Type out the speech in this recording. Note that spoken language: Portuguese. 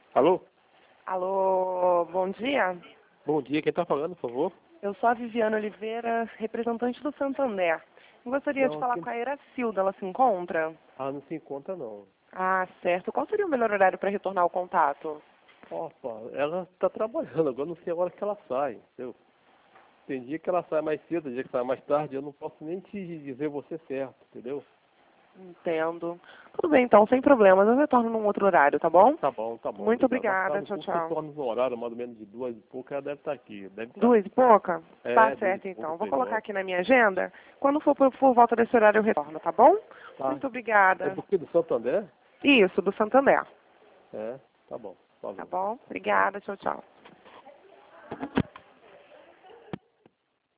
Alô? Alô, bom dia. Bom dia, quem está falando, por favor? Eu sou a Viviane Oliveira, representante do Santander. Eu gostaria de Não, falar aqui... com a Iracilda, ela se encontra? Não se encontra não. Ah, certo. Qual seria o melhor horário para retornar o contato? Opa, ela está trabalhando, agora não sei a hora que ela sai, entendeu? Tem dia que ela sai mais cedo, tem dia que sai mais tarde, eu não posso nem te dizer você certo, entendeu? Entendo. Tudo bem, então, sem problemas. Eu retorno num outro horário, tá bom? Tá bom, Muito obrigado. Mas tá obrigada. no Tchau, curso, tchau. retorno no horário, mais ou menos de 2h e pouco, ela deve estar aqui, deve estar. 2h e pouca? Tá É, certo, 2h e pouco, então. Vou 3 colocar horas. aqui na minha agenda. Quando for por volta desse horário, eu retorno, tá bom? Tá. Muito É obrigada. porque do Santander? Isso, do Santander. É, tá bom, Tá falou. bom? Falou. Obrigada. Tchau, tchau.